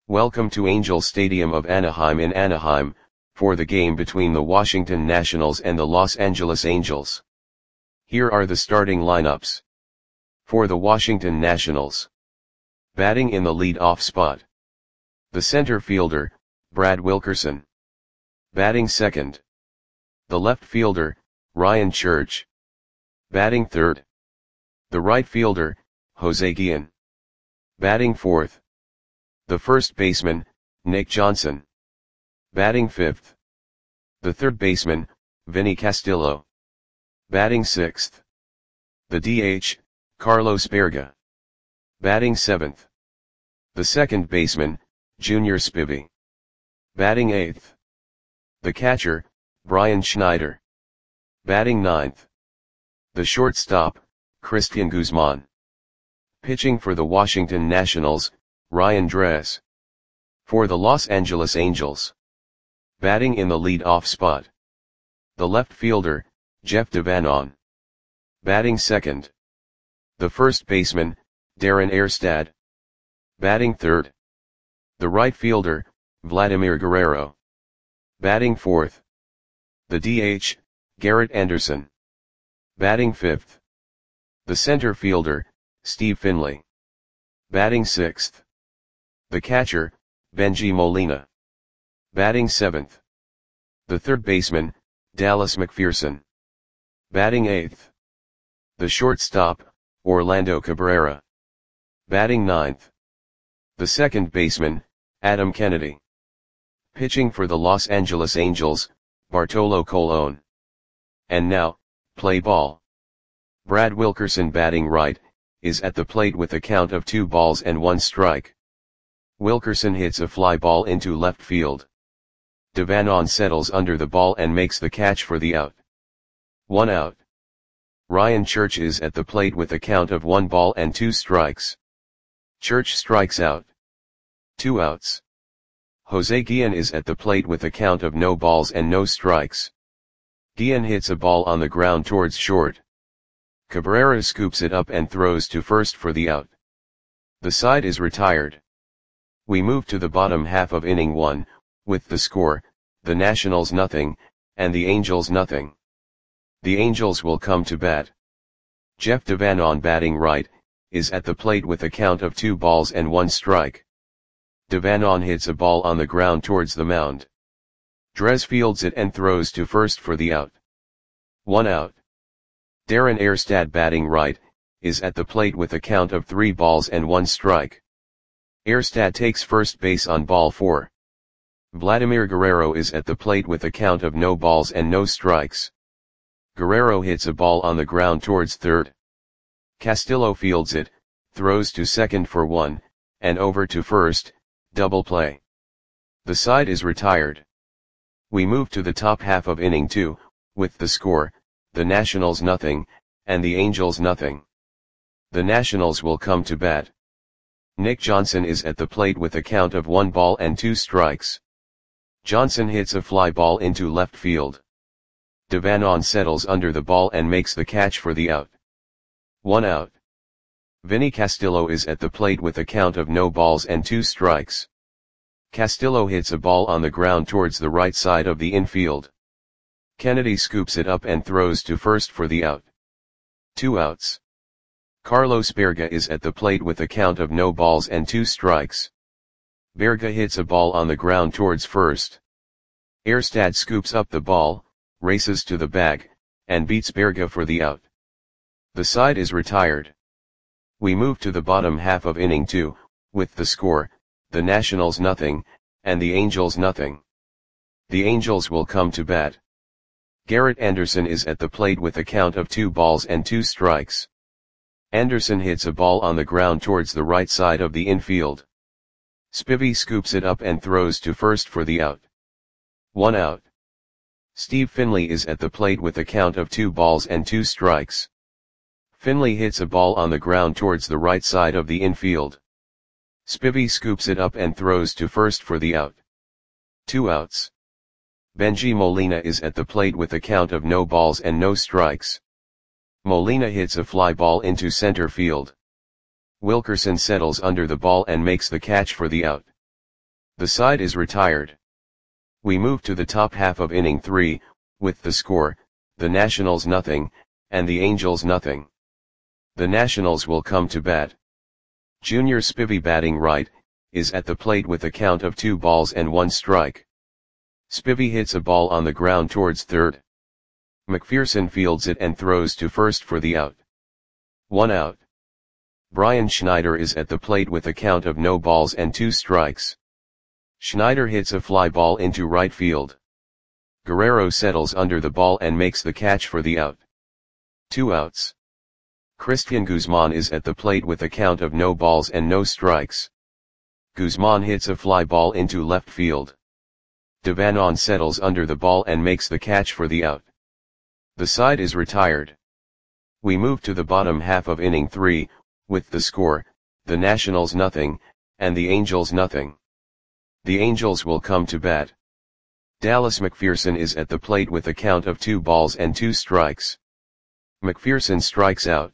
Welcome to Angel Stadium of Anaheim in Anaheim, for the game between the Washington Nationals and the Los Angeles Angels. Here are the starting lineups. For the Washington Nationals. Batting in the lead-off spot. The center fielder, Brad Wilkerson. Batting second. The left fielder, Ryan Church. Batting third. The right fielder, Jose Guillen. Batting fourth. The first baseman, Nick Johnson. Batting fifth. The third baseman, Vinny Castillo. Batting sixth. The DH, Carlos Baerga. Batting seventh. The second baseman, Junior Spivey. Batting eighth. The catcher, Brian Schneider. Batting ninth. The shortstop, Christian Guzman. Pitching for the Washington Nationals, Ryan Dress. For the Los Angeles Angels. Batting in the lead-off spot. The left fielder, Jeff Devanon. Batting second. The first baseman, Darren Erstad. Batting third. The right fielder, Vladimir Guerrero. Batting fourth. The DH, Garrett Anderson. Batting fifth. The center fielder, Steve Finley. Batting sixth. The catcher, Bengie Molina. Batting seventh. The third baseman, Dallas McPherson. Batting eighth. The shortstop, Orlando Cabrera. Batting ninth. The second baseman, Adam Kennedy. Pitching for the Los Angeles Angels, Bartolo Colon. And now, play ball. Brad Wilkerson batting right, is at the plate with a count of 2 balls and 1 strike. Wilkerson hits a fly ball into left field. Devanon settles under the ball and makes the catch for the out. 1 out. Ryan Church is at the plate with a count of 1 ball and 2 strikes. Church strikes out. 2 outs. Jose Guillen is at the plate with a count of no balls and no strikes. Guillen hits a ball on the ground towards short. Cabrera scoops it up and throws to first for the out. The side is retired. We move to the bottom half of inning 1, with the score, the Nationals nothing, and the Angels nothing. The Angels will come to bat. Jeff Devanon batting right, is at the plate with a count of 2 balls and 1 strike. Devanon hits a ball on the ground towards the mound. Dress fields it and throws to first for the out. 1 out. Darren Erstad batting right, is at the plate with a count of 3 balls and 1 strike. Erstad takes first base on ball 4. Vladimir Guerrero is at the plate with a count of no balls and no strikes. Guerrero hits a ball on the ground towards third. Castillo fields it, throws to second for 1, and over to first, double play. The side is retired. We move to the top half of inning 2, with the score, the Nationals nothing, and the Angels nothing. The Nationals will come to bat. Nick Johnson is at the plate with a count of 1 ball and 2 strikes. Johnson hits a fly ball into left field. Devanon settles under the ball and makes the catch for the out. 1 out. Vinny Castillo is at the plate with a count of no balls and 2 strikes. Castillo hits a ball on the ground towards the right side of the infield. Kennedy scoops it up and throws to first for the out. 2 outs. Carlos Baerga is at the plate with a count of no balls and 2 strikes. Baerga hits a ball on the ground towards first. Erstad scoops up the ball, races to the bag, and beats Baerga for the out. The side is retired. We move to the bottom half of inning 2, with the score, the Nationals nothing, and the Angels nothing. The Angels will come to bat. Garrett Anderson is at the plate with a count of 2 balls and 2 strikes. Anderson hits a ball on the ground towards the right side of the infield. Spivey scoops it up and throws to first for the out. 1 out. Steve Finley is at the plate with a count of 2 balls and 2 strikes. Finley hits a ball on the ground towards the right side of the infield. Spivey scoops it up and throws to first for the out. 2 outs. Bengie Molina is at the plate with a count of no balls and no strikes. Molina hits a fly ball into center field. Wilkerson settles under the ball and makes the catch for the out. The side is retired. We move to the top half of inning 3, with the score, the Nationals nothing, and the Angels nothing. The Nationals will come to bat. Junior Spivey, batting right, is at the plate with a count of 2 balls and 1 strike. Spivey hits a ball on the ground towards third. McPherson fields it and throws to first for the out. 1 out. Brian Schneider is at the plate with a count of no balls and 2 strikes. Schneider hits a fly ball into right field. Guerrero settles under the ball and makes the catch for the out. 2 outs. Christian Guzman is at the plate with a count of no balls and no strikes. Guzman hits a fly ball into left field. Devanon settles under the ball and makes the catch for the out. The side is retired. We move to the bottom half of inning 3, with the score, the Nationals nothing, and the Angels nothing. The Angels will come to bat. Dallas McPherson is at the plate with a count of 2 balls and 2 strikes. McPherson strikes out.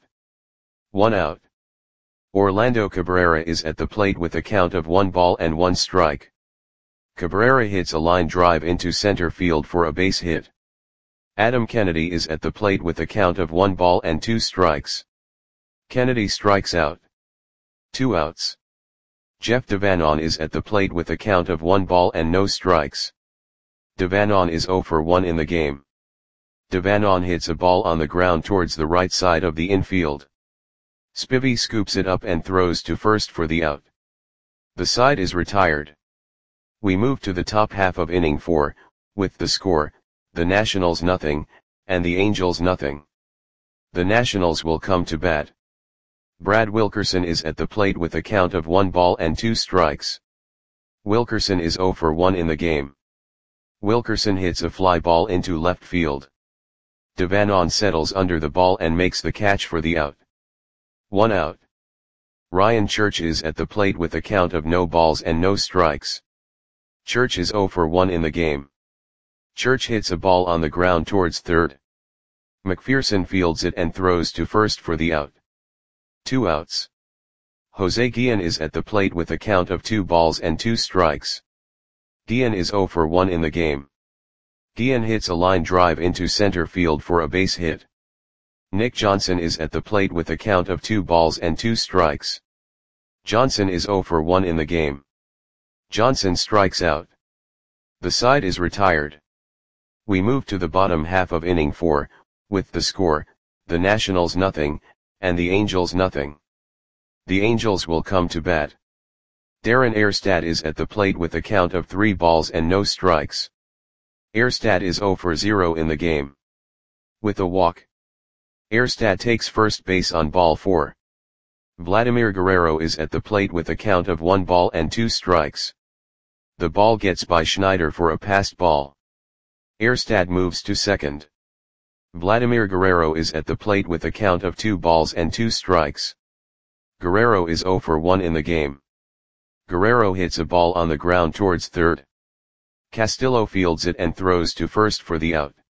1 out. Orlando Cabrera is at the plate with a count of 1 ball and 1 strike. Cabrera hits a line drive into center field for a base hit. Adam Kennedy is at the plate with a count of 1 ball and 2 strikes. Kennedy strikes out. 2 outs. Jeff Devanon is at the plate with a count of 1 ball and no strikes. Devanon is 0 for 1 in the game. Devanon hits a ball on the ground towards the right side of the infield. Spivey scoops it up and throws to first for the out. The side is retired. We move to the top half of inning 4, with the score, the Nationals nothing, and the Angels nothing. The Nationals will come to bat. Brad Wilkerson is at the plate with a count of 1 ball and 2 strikes. Wilkerson is 0 for 1 in the game. Wilkerson hits a fly ball into left field. Devanon settles under the ball and makes the catch for the out. 1 out. Ryan Church is at the plate with a count of no balls and no strikes. Church is 0 for 1 in the game. Church hits a ball on the ground towards third. McPherson fields it and throws to first for the out. 2 outs. Jose Guillen is at the plate with a count of 2 balls and 2 strikes. Guillen is 0 for 1 in the game. Guillen hits a line drive into center field for a base hit. Nick Johnson is at the plate with a count of 2 balls and 2 strikes. Johnson is 0 for 1 in the game. Johnson strikes out. The side is retired. We move to the bottom half of inning 4, with the score, the Nationals nothing, and the Angels nothing. The Angels will come to bat. Darren Erstad is at the plate with a count of 3 balls and no strikes. Erstad is 0 for 0 in the game. With a walk. Erstad takes first base on ball 4. Vladimir Guerrero is at the plate with a count of 1 ball and 2 strikes. The ball gets by Schneider for a passed ball. Erstad moves to second. Vladimir Guerrero is at the plate with a count of 2 balls and 2 strikes. Guerrero is 0 for 1 in the game. Guerrero hits a ball on the ground towards third. Castillo fields it and throws to first for the out.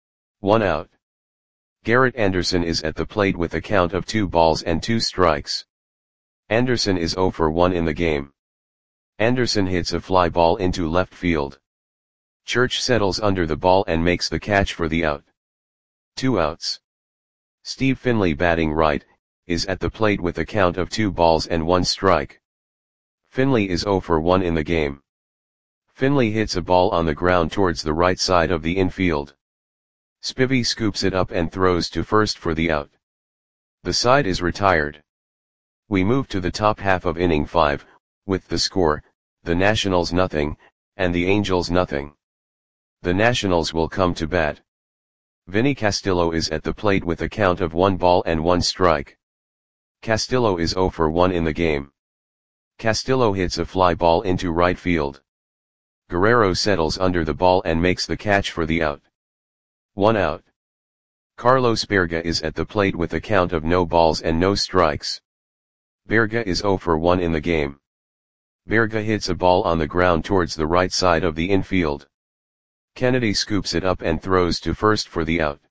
1 out. Garrett Anderson is at the plate with a count of 2 balls and 2 strikes. Anderson is 0 for 1 in the game. Anderson hits a fly ball into left field. Church settles under the ball and makes the catch for the out. 2 outs. Steve Finley, batting right, is at the plate with a count of 2 balls and 1 strike. Finley is 0 for 1 in the game. Finley hits a ball on the ground towards the right side of the infield. Spivey scoops it up and throws to first for the out. The side is retired. We move to the top half of inning 5, with the score, the Nationals nothing, and the Angels nothing. The Nationals will come to bat. Vinny Castillo is at the plate with a count of 1 ball and 1 strike. Castillo is 0 for 1 in the game. Castillo hits a fly ball into right field. Guerrero settles under the ball and makes the catch for the out. 1 out. Carlos Berga is at the plate with a count of no balls and no strikes. Berga is 0 for 1 in the game. Berga hits a ball on the ground towards the right side of the infield. Kennedy scoops it up and throws to first for the out.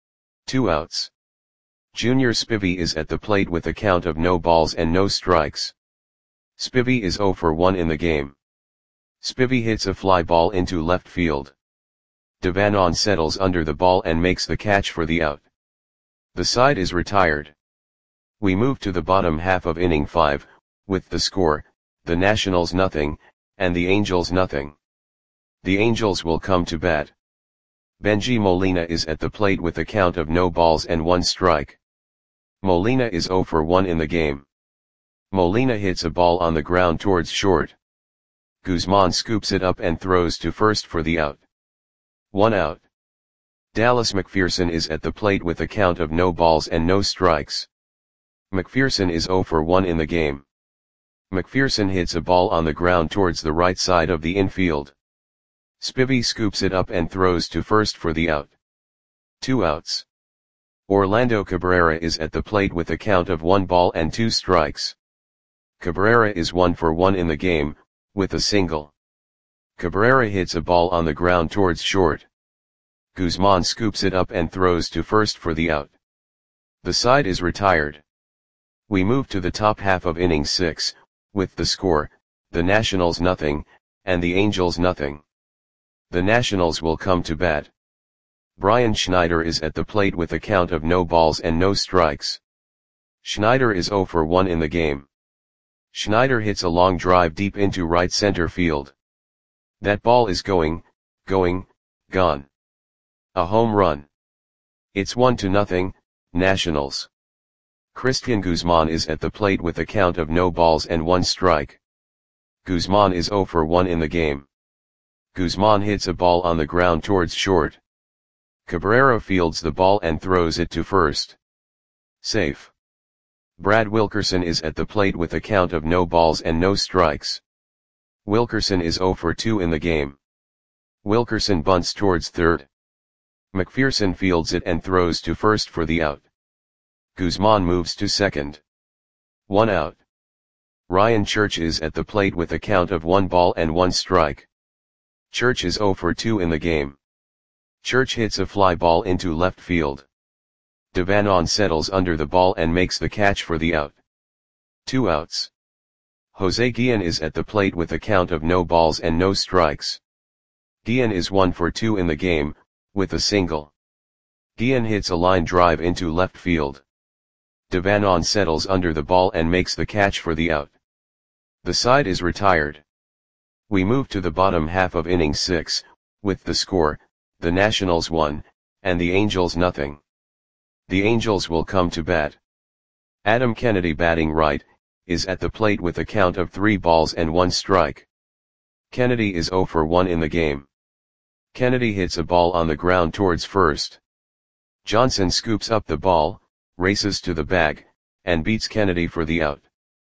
2 outs. Junior Spivey is at the plate with a count of no balls and no strikes. Spivey is 0 for 1 in the game. Spivey hits a fly ball into left field. Devanon settles under the ball and makes the catch for the out. The side is retired. We move to the bottom half of inning 5, with the score, the Nationals nothing, and the Angels nothing. The Angels will come to bat. Bengie Molina is at the plate with a count of no balls and 1 strike. Molina is 0 for 1 in the game. Molina hits a ball on the ground towards short. Guzman scoops it up and throws to first for the out. 1 out. Dallas McPherson is at the plate with a count of no balls and no strikes. McPherson is 0 for 1 in the game. McPherson hits a ball on the ground towards the right side of the infield. Spivey scoops it up and throws to first for the out. 2 outs. Orlando Cabrera is at the plate with a count of 1 ball and 2 strikes. Cabrera is 1 for 1 in the game, with a single. Cabrera hits a ball on the ground towards short. Guzman scoops it up and throws to first for the out. The side is retired. We move to the top half of inning 6, with the score, the Nationals nothing, and the Angels nothing. The Nationals will come to bat. Brian Schneider is at the plate with a count of no balls and no strikes. Schneider is 0 for 1 in the game. Schneider hits a long drive deep into right center field. That ball is gone. A home run. It's 1-0, Nationals. Christian Guzman is at the plate with a count of no balls and 1 strike. Guzman is 0 for 1 in the game. Guzman hits a ball on the ground towards short. Cabrera fields the ball and throws it to first. Safe. Brad Wilkerson is at the plate with a count of no balls and no strikes. Wilkerson is 0 for 2 in the game. Wilkerson bunts towards third. McPherson fields it and throws to first for the out. Guzman moves to second. 1 out. Ryan Church is at the plate with a count of 1 ball and 1 strike. Church is 0 for 2 in the game. Church hits a fly ball into left field. Devanon settles under the ball and makes the catch for the out. 2 outs. Jose Guillen is at the plate with a count of no balls and no strikes. Guillen is 1 for 2 in the game, with a single. Guillen hits a line drive into left field. Devanon settles under the ball and makes the catch for the out. The side is retired. We move to the bottom half of inning 6, with the score, the Nationals 1, and the Angels nothing. The Angels will come to bat. Adam Kennedy batting right, is at the plate with a count of 3 balls and 1 strike. Kennedy is 0 for 1 in the game. Kennedy hits a ball on the ground towards first. Johnson scoops up the ball, races to the bag, and beats Kennedy for the out.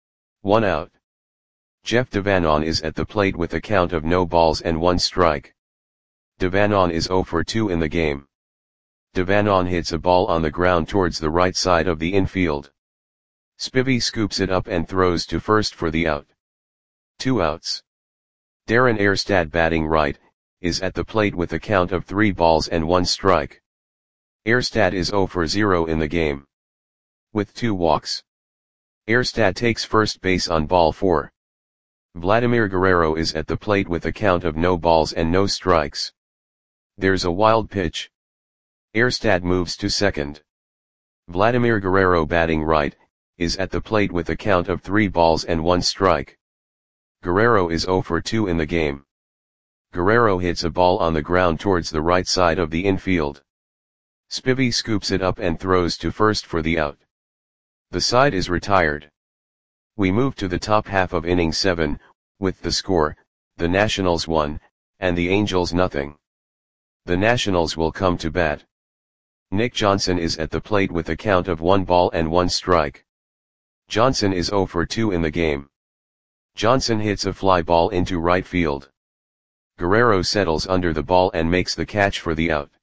1 out. Jeff Devanon is at the plate with a count of no balls and 1 strike. Devanon is 0 for 2 in the game. Devanon hits a ball on the ground towards the right side of the infield. Spivey scoops it up and throws to first for the out. 2 outs. Darren Erstad batting right, is at the plate with a count of 3 balls and 1 strike. Erstad is 0 for 0 in the game. With 2 walks. Erstad takes first base on ball 4. Vladimir Guerrero is at the plate with a count of no balls and no strikes. There's a wild pitch. Erstad moves to second. Vladimir Guerrero batting right, is at the plate with a count of 3 balls and 1 strike. Guerrero is 0 for 2 in the game. Guerrero hits a ball on the ground towards the right side of the infield. Spivey scoops it up and throws to first for the out. The side is retired. We move to the top half of inning 7, with the score, the Nationals 1, and the Angels nothing. The Nationals will come to bat. Nick Johnson is at the plate with a count of 1 ball and 1 strike. Johnson is 0 for 2 in the game. Johnson hits a fly ball into right field. Guerrero settles under the ball and makes the catch for the out.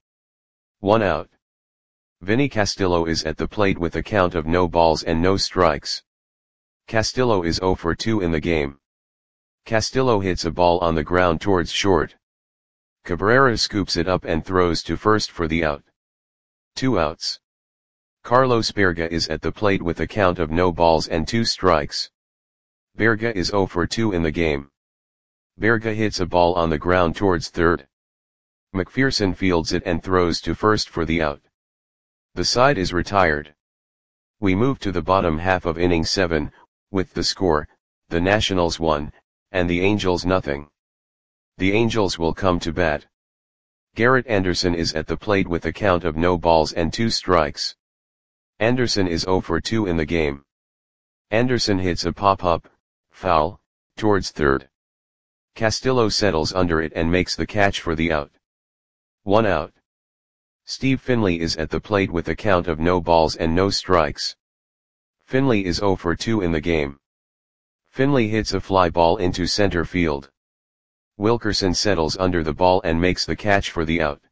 1 out. Vinny Castillo is at the plate with a count of no balls and no strikes. Castillo is 0 for 2 in the game. Castillo hits a ball on the ground towards short. Cabrera scoops it up and throws to first for the out. 2 outs. Carlos Berga is at the plate with a count of no balls and 2 strikes. Berga is 0 for 2 in the game. Berga hits a ball on the ground towards third. McPherson fields it and throws to first for the out. The side is retired. We move to the bottom half of inning 7, with the score, the Nationals 1, and the Angels nothing. The Angels will come to bat. Garrett Anderson is at the plate with a count of no balls and 2 strikes. Anderson is 0 for 2 in the game. Anderson hits a pop-up, foul, towards third. Castillo settles under it and makes the catch for the out. 1 out. Steve Finley is at the plate with a count of no balls and no strikes. Finley is 0 for 2 in the game. Finley hits a fly ball into center field. Wilkerson settles under the ball and makes the catch for the out.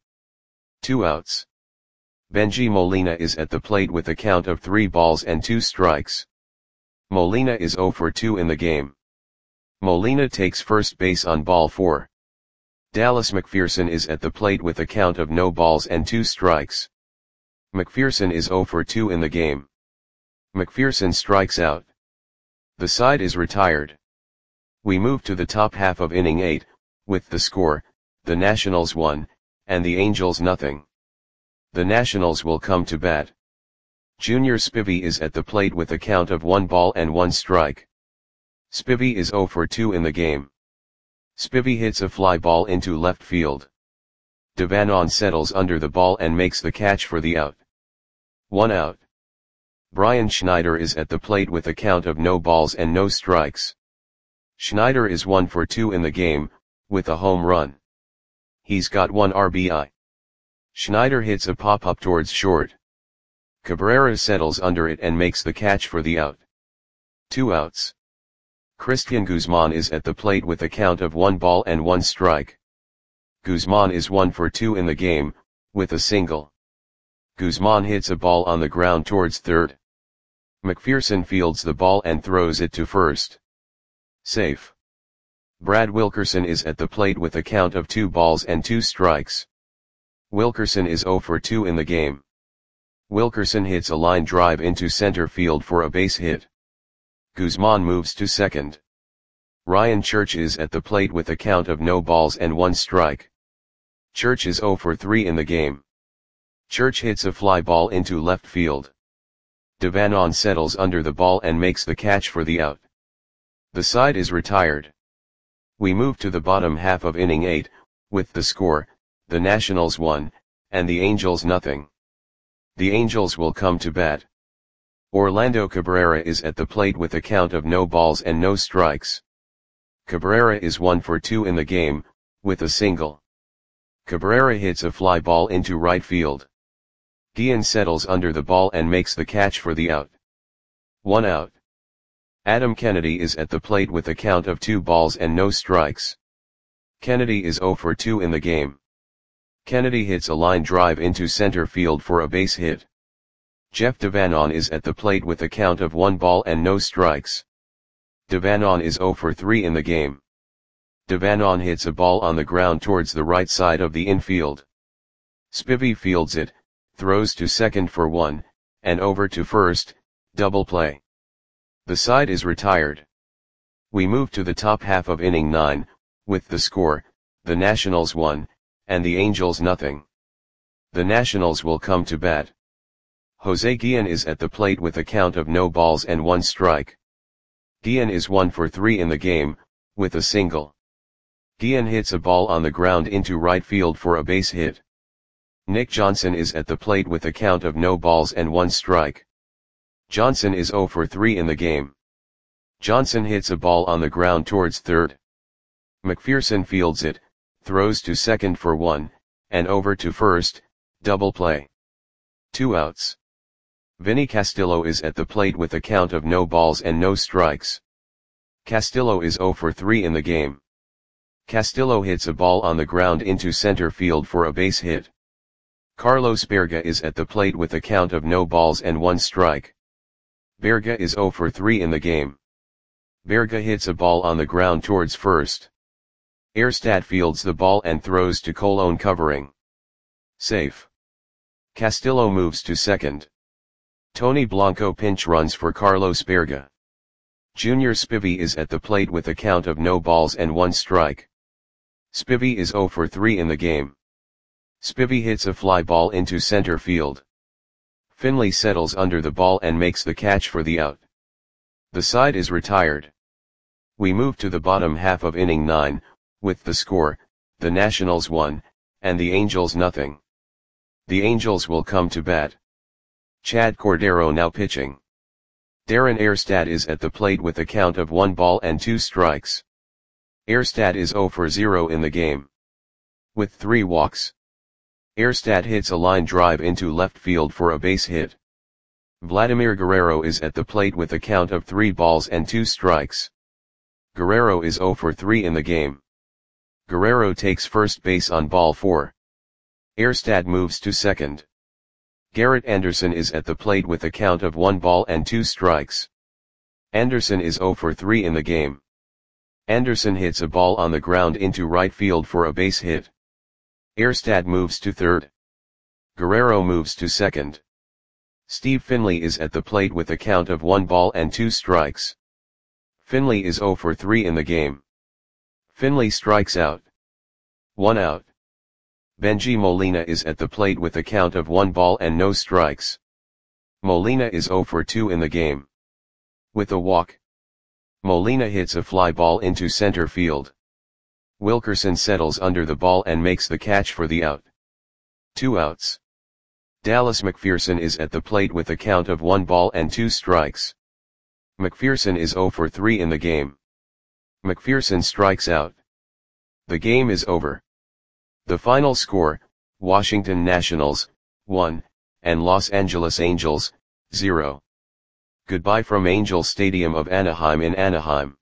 2 outs. Benji Molina is at the plate with a count of 3 balls and 2 strikes. Molina is 0 for 2 in the game. Molina takes first base on ball 4. Dallas McPherson is at the plate with a count of no balls and 2 strikes. McPherson is 0 for 2 in the game. McPherson strikes out. The side is retired. We move to the top half of inning 8, with the score, the Nationals 1, and the Angels nothing. The Nationals will come to bat. Junior Spivey is at the plate with a count of 1 ball and 1 strike. Spivey is 0 for 2 in the game. Spivey hits a fly ball into left field. Devanon settles under the ball and makes the catch for the out. 1 out. Brian Schneider is at the plate with a count of no balls and no strikes. Schneider is 1 for 2 in the game, with a home run. He's got 1 RBI. Schneider hits a pop-up towards short. Cabrera settles under it and makes the catch for the out. 2 outs. Christian Guzman is at the plate with a count of 1 ball and 1 strike. Guzman is 1 for 2 in the game, with a single. Guzman hits a ball on the ground towards third. McPherson fields the ball and throws it to first. Safe. Brad Wilkerson is at the plate with a count of 2 balls and 2 strikes. Wilkerson is 0 for 2 in the game. Wilkerson hits a line drive into center field for a base hit. Guzman moves to second. Ryan Church is at the plate with a count of no balls and 1 strike. Church is 0 for 3 in the game. Church hits a fly ball into left field. Devanon settles under the ball and makes the catch for the out. The side is retired. We move to the bottom half of inning 8, with the score, the Nationals 1, and the Angels nothing. The Angels will come to bat. Orlando Cabrera is at the plate with a count of no balls and no strikes. Cabrera is 1 for 2 in the game, with a single. Cabrera hits a fly ball into right field. Guillen settles under the ball and makes the catch for the out. 1 out. Adam Kennedy is at the plate with a count of 2 balls and no strikes. Kennedy is 0 for 2 in the game. Kennedy hits a line drive into center field for a base hit. Jeff Devanon is at the plate with a count of 1 ball and no strikes. Devanon is 0 for 3 in the game. Devanon hits a ball on the ground towards the right side of the infield. Spivey fields it, throws to second for 1, and over to first, double play. The side is retired. We move to the top half of inning 9, with the score, the Nationals 1, and the Angels nothing. The Nationals will come to bat. Jose Guillen is at the plate with a count of no balls and 1 strike. Guillen is 1 for 3 in the game, with a single. Guillen hits a ball on the ground into right field for a base hit. Nick Johnson is at the plate with a count of no balls and 1 strike. Johnson is 0 for 3 in the game. Johnson hits a ball on the ground towards third. McPherson fields it, throws to second for 1, and over to first, double play. 2 outs. Vinny Castillo is at the plate with a count of no balls and no strikes. Castillo is 0 for 3 in the game. Castillo hits a ball on the ground into center field for a base hit. Carlos Berga is at the plate with a count of no balls and 1 strike. Berga is 0 for 3 in the game. Berga hits a ball on the ground towards first. Erstad fields the ball and throws to Colon covering. Safe. Castillo moves to second. Tony Blanco pinch runs for Carlos Berga. Junior Spivey is at the plate with a count of no balls and 1 strike. Spivey is 0 for 3 in the game. Spivey hits a fly ball into center field. Finley settles under the ball and makes the catch for the out. The side is retired. We move to the bottom half of inning 9, with the score, the Nationals 1, and the Angels nothing. The Angels will come to bat. Chad Cordero now pitching. Darren Erstad is at the plate with a count of 1 ball and 2 strikes. Erstad is 0 for 0 in the game. With 3 walks. Erstad hits a line drive into left field for a base hit. Vladimir Guerrero is at the plate with a count of 3 balls and 2 strikes. Guerrero is 0 for 3 in the game. Guerrero takes first base on ball 4. Erstad moves to second. Garrett Anderson is at the plate with a count of 1 ball and 2 strikes. Anderson is 0 for 3 in the game. Anderson hits a ball on the ground into right field for a base hit. Erstad moves to third. Guerrero moves to second. Steve Finley is at the plate with a count of 1 ball and 2 strikes. Finley is 0 for 3 in the game. Finley strikes out. 1 out. Benji Molina is at the plate with a count of 1 ball and no strikes. Molina is 0 for 2 in the game. With a walk. Molina hits a fly ball into center field. Wilkerson settles under the ball and makes the catch for the out. 2 outs. Dallas McPherson is at the plate with a count of 1 ball and 2 strikes. McPherson is 0 for 3 in the game. McPherson strikes out. The game is over. The final score, Washington Nationals, 1, and Los Angeles Angels, 0. Goodbye from Angel Stadium of Anaheim in Anaheim.